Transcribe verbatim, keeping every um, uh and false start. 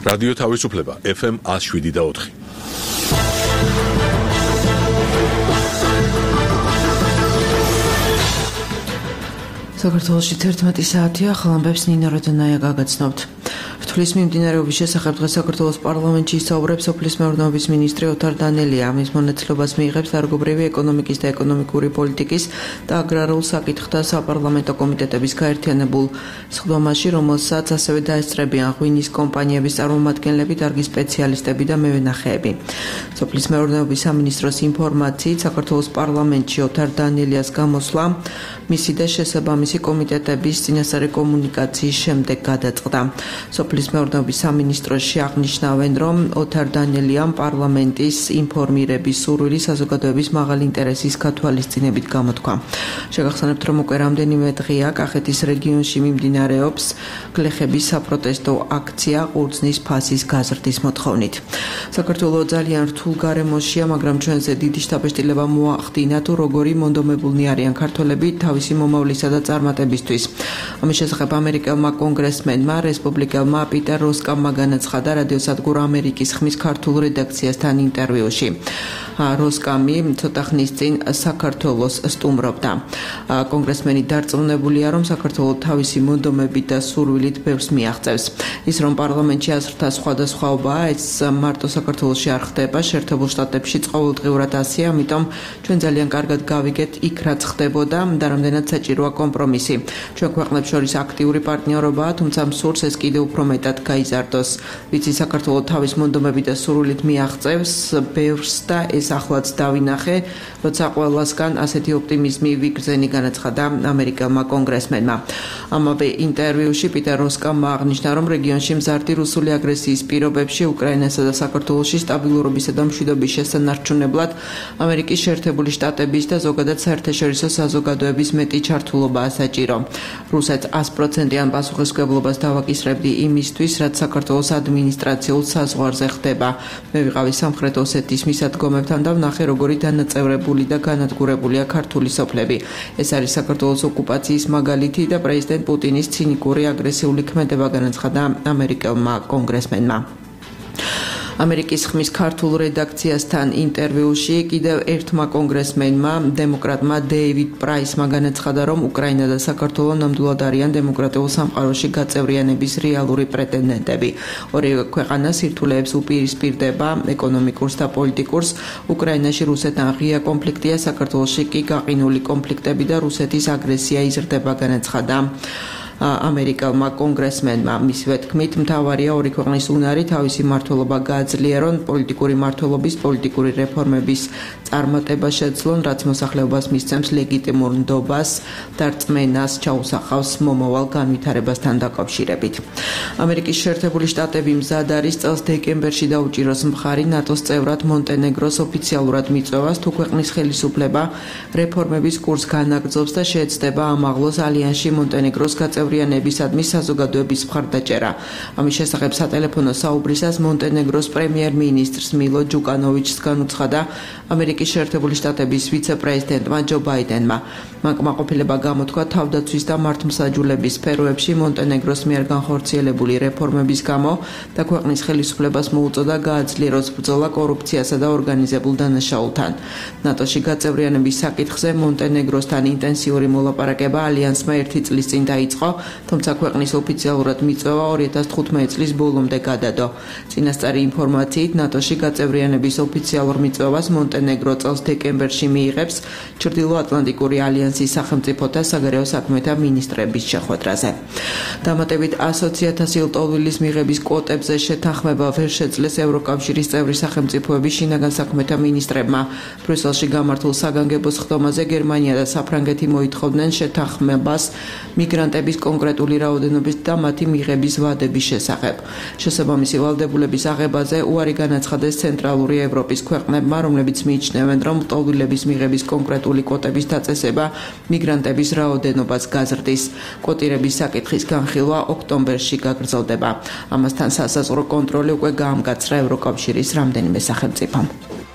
რადიო თავისუფლება ეფ ემ one oh seven და four. საქართველოში თერთმეტი საათია, ხალხებს ნინა როდონაია გაგაცნობთ. რთulis მიმდინარეობის შესახებ დღეს საქართველოს პარლამენტში ისაუბრებს სოფლის მეურნეობის მინისტრი ოთარ დანელია. მის მონაწილეობას მიიღებს დარგობრივი ეკონომიკის და ეკონომიკური პოლიტიკის და აგრარულ საკითხთა საპარლამენტო კომიტეტების გაერთიანებულ სხდომაში, რომელსაც ასევე დაესწრებიან ღვინის კომპანიების წარმომადგენლები, დარგის სპეციალისტები და მევენახეები. სოფლის მეურნეობის სამინისტროს ინფორმაციით, საქართველოს პარლამენტში ოთარ დანელიას გამოსვლა მისი და შესაბამისი კომიტეტების წინასწარი კომუნიკაციის შემდეგ გადაწყდა. სოფლის მეურნეობის სამინისტროში აღნიშნავენ, რომ ოთარ დანელიამ პარლამენტის ინფორმირების სურვილი საზოგადოების მაღალი ინტერესის გათვალისწინებით გამოთქვა. შეგახსენებთ, რომ უკვე რამდენიმე დღეა კახეთის რეგიონში მიმდინარეობს გლეხების საპროტესტო აქცია ყურძნის ფასის გაზრდის მოთხოვნით. საქართველო ძალიან რთულ გარემოშია, მაგრამ ჩვენზე დიდი შთაბეჭდილება მოახდინა თუ როგორი მონდომებულნი არიან ქართველები თავისი მომავლისა და წარმატებისთვის. ამის შესახებ ამერიკელმა კონგრესმენმა რესპუბლიკელმა პიტერ როსკამმა განაცხადა რადიოსადგურ ამერიკის ხმის ქართულ რედაქციასთან ინტერვიუში. როსკამი ცოტა ხნის წინ საქართველოს სტუმრობდა. კონგრესმენი დარწმუნებულია, რომ საქართველო თავისი მონდომებით და სურვილით ბევრს მიაღწევს. ის რომ პარლამენტში აზრთა სხვადასხვაობაა, ეს მარტო საქართველოში არ ხდება, შეერთებულ შტატებში ყოველდღიურად ასეა, ამიტომ ჩვენ ძალიან კარგად გავიგეთ იქ რაც ხდებოდა და რამდენად საჭიროა კომპრომისი. ჩვენ ქვეყნებს შორის აქტიური პარტნიორობაა, თუმცა მსურს ეს კიდევ უფრო მეტად გაიზარდოს. ვიცი საქართველო თავის მონდომებით და სურვილით მიაღწევს ბევრს და ეს ახლაც დავინახე, როცა ყველასგან ასეთი ოპტიმიზმი ვიგრძენი, განაცხადა ამერიკელმა კონგრესმენმა. ამავე ინტერვიუში პიტერ როსკამმა აღნიშნა, რომ რეგიონში მზარდი რუსული აგრესიის პირობებში უკრაინასა და საქართველოში სტაბილურობისა და მშვიდობის შესანარჩუნებლად ამერიკის შეერთებული შტატების და ზოგადად საერთაშორისო საზოგადოების მეტი ჩართულობაა საჭირო. რუსეთს one hundred percent-იან პასუხისმგებლობას დავაკისრებდი იმისთვის, რაც საქართველოს ადმინისტრაციულ საზღვარზე ხდება. მე ვიყავი სამხრეთ ოსეთის მისადგომებთან და ვნახე, როგორი დანაწევრებული და განადგურებულია ქართული სოფლები. ეს არის საქართველოს ოკუპაციის მაგალითი და პრეზიდენტ პუტინის ცინიკური აგრესიული ქმედება, განაცხადა ამერიკელმა კონგრესმენმა. ამერიკის ხმის ქართულ რედაქციასთან ინტერვიუში კიდევ ერთმა კონგრესმენმა, დემოკრატმა დეივიდ პრაისმა განაცხადა, რომ უკრაინა და საქართველო ნამდვილად არიან დემოკრატიულ სამყაროში გაწევრიანების რეალური პრეტენდენტები. ორივე ქვეყანა სირთულეებს უპირისპირდება ეკონომიკურს და პოლიტიკურს. უკრაინაში რუსეთთან ღია კონფლიქტია, საქართველოში კი გაყინული კონფლიქტები და რუსეთის აგრესია იზრდება, განაცხადა ამერიკელმა კონგრესმენმა. მისივე თქმით, მთავარია ორი ქვეყნის უნარი თავისი მმართველობა გააძლიერონ, პოლიტიკური მმართველობის, პოლიტიკური რეფორმების წარმატება შეძლონ, რაც მოსახლეობას მისცემს ლეგიტიმურ ნდობას და რწმენას ჩაუსახავს მომავალ განვითარებასთან დაკავშირებით. ამერიკის შეერთებული შტატები მზად არის წელს დეკემბერში დაუჭიროს მხარი ნატოს წევრად მონტენეგროს ოფიციალურად მიწვევას, თუ ქვეყნის ხელისუფლება რეფორმების კურსს განაგრძობს და შეეცდება ამაღლოს ალიანსში მონტენეგროს გაწევრიანებისადმი საზოგადოების მხარდაჭერა. ამის შესახებ სატელეფონო საუბრისას მონტენეგროს პრემიერ-მინისტრს მილო ჯუკანოვიჩს განუცხადა ამერიკის შეერთებული შტატების ვიცე-პრეზიდენტმა ჯო ბაიდენმა. მან კმაყოფილება გამოთქვა თავდაცვის და მართლმსაჯულების სფეროებში მონტენეგროს მიერ განხორციელებული რეფორმების გამო და ქვეყნის ხელისუფლებას მოუწოდა გააძლიეროს ბრძოლა კორუფციასა და ორგანიზებულ დანაშაულთან. ნატოში გაწევრიანების საკითხზე მონტენეგროსთან ინტენსიური მოლაპარაკება ალიანსმა ერთი წლის წინ დაიწყო, თუმცა ქვეყნის ოფიციალურად მიწვევა ორი ათას თხუთმეტი წლის ბოლომდე გადადო. წინასწარი ინფორმაციით, ნატოში გაწევრიანების ოფიციალურ მიწვევას მონტენეგრო წელს დეკემბერში მიიღებს ჩრდილოატლანტიკური ალიანსის სახელმწიფოთა საგარეო საქმეთა მინისტრების შეხვედრაზე. დამატებით sto ათასი ლტოლვილის მიღების კვოტებზე შეთანხმება ვერ შეძლეს ევროკავშირის წევრი სახელმწიფოების შინაგან საქმეთა მინისტრებმა. ბრიუსელში გამართულ საგანგებო სხდომაზე გერმანია და საფრანგეთი მოითხოვდნენ შეთანხმებას მიგრანტების კონკრეტული რაოდენობის და მათი მიღების ვადების შესახებ. შესაბამისი ვალდებულების აღებაზე უარი განაცხადეს ცენტრალური ევროპის ქვეყნებმა, რომლებიც მიიჩნევენ, რომ ლტოლვილების მიღების კონკრეტული კვოტების დაწესება მიგრანტების რაოდენობას გაზრდის. კვოტირების საკითხის განხილვა ოქტომბერში გაგრძელდება. ამასთან სასაზღვრო კონტროლი უკვე გაამგაცრა ევროკავშირის რამდენიმე სახელმწიფომ.